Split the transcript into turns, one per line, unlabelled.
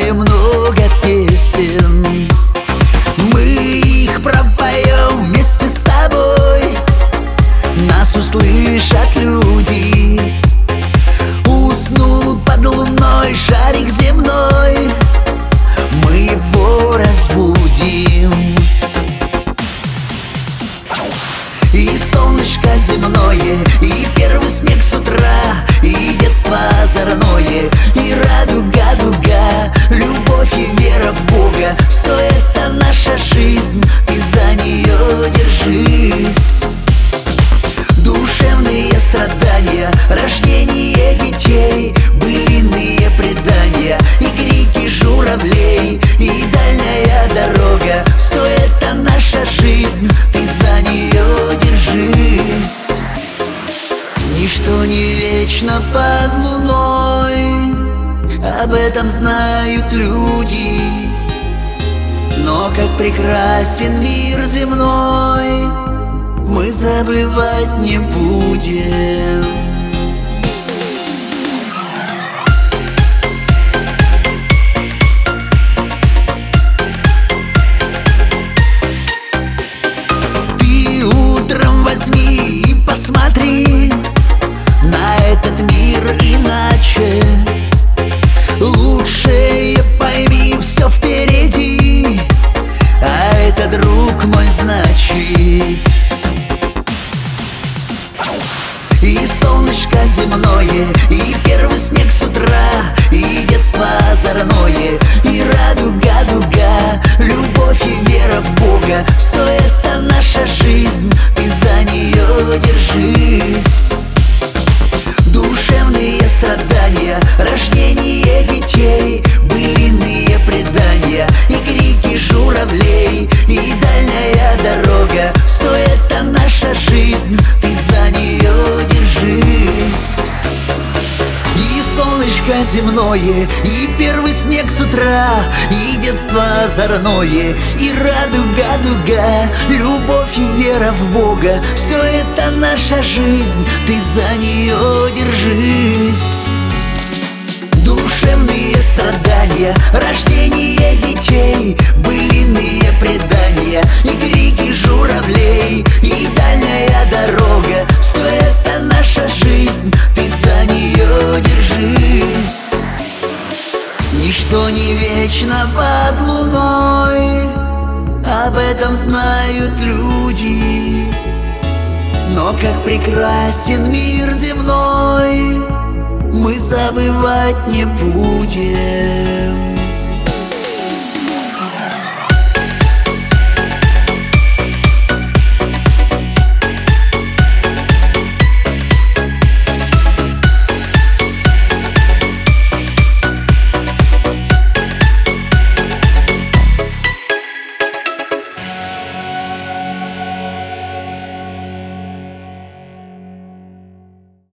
знаем много песен. Мы их пропоем вместе с тобой. Нас услышат люди. Уснул под луной шарик земной, мы его разбудим. И солнышко земное, и первый снег с утра, и детство озорное, и радуга, дуга, любовь и вера в Бога. Все это наша жизнь, ты за нее держись. Душевные страдания, рождение детей, былиные предания и крики журавлей, и дальняя дорога. Все это наша жизнь, ты за нее держись. Ничто не вечно под луной, об этом знают люди. Но как прекрасен мир земной, мы забывать не будем. Ты утром возьми и посмотри на этот мир иначе. Лучшее пойми, все впереди, а это, друг мой, значит. И солнышко земное, и первый снег с утра, и детство озорное, и радуга, дуга, любовь и вера в Бога. Все это наша жизнь, ты за нее держись. Душевные страдания, рождение детей, былиные предания и крики журавлей, и дальняя дорога. Все это наша жизнь, ты за нее держись. И солнышко земное, и первый снег с утра, и детство озорное, и радуга, дуга, любовь и вера в Бога. Все это наша жизнь, ты за нее держись. Душевные страдания, рождение детей, былиные предания и крики журавлей, и дальняя дорога. Все это наша жизнь, ты за нее держись. Ничто не вечно под луной, об этом знают люди. Но как прекрасен мир земной, мы забывать не будем.